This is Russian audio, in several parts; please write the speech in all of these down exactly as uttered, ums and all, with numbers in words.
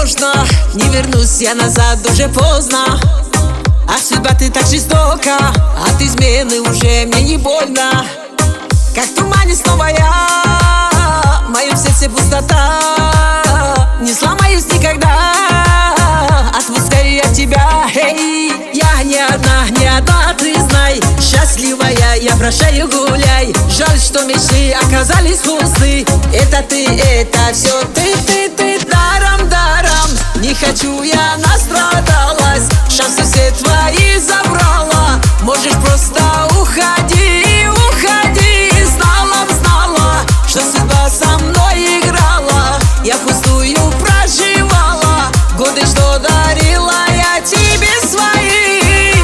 можно. Не вернусь я назад, уже поздно. Ах, судьба, ты так жестока. От измены уже мне не больно. Как в тумане снова я, в моем сердце пустота. Не сломаюсь никогда, отпускаю я тебя. Эй, я не одна, не одна, ты знай. Счастливая, я прощаю, гуляй. Жаль, что мечты оказались пусты. Это ты, это все ты, ты, ты. Даром, даром, не хочу, я настрадалась. Шансы все твои забрала. Можешь просто уходи, уходи. Знала б, знала, что судьба со мной играла. Я пустую проживала годы, что дарила я тебе свои.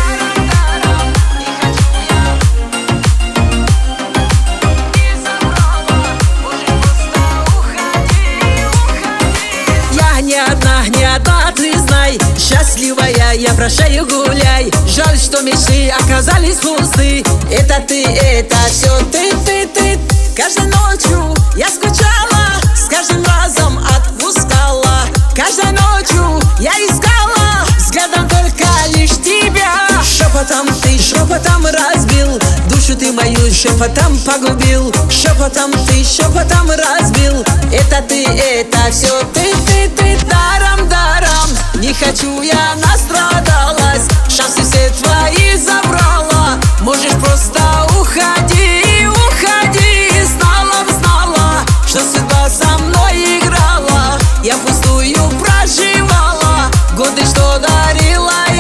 Я не одна, не одна, ты знай. Счастливая, я прощаю, гуляй. Жаль, что мечты оказались пусты. Это ты, это все ты, ты, ты. Каждой ночью я скучала, с каждым разом отпускала. Каждой ночью я искала, взглядом только лишь тебя. Шепотом ты, шепотом разбил душу ты мою, шепотом погубил. Шепотом ты, шепотом разбил. Это ты, это все ты, ты, ты. Даром, даром, не хочу, я настрадалась. Шансы все твои забрала. Можешь просто уходи, уходи. Знала б, знала, что судьба со мной играла. Я пустую проживала годы, что дарила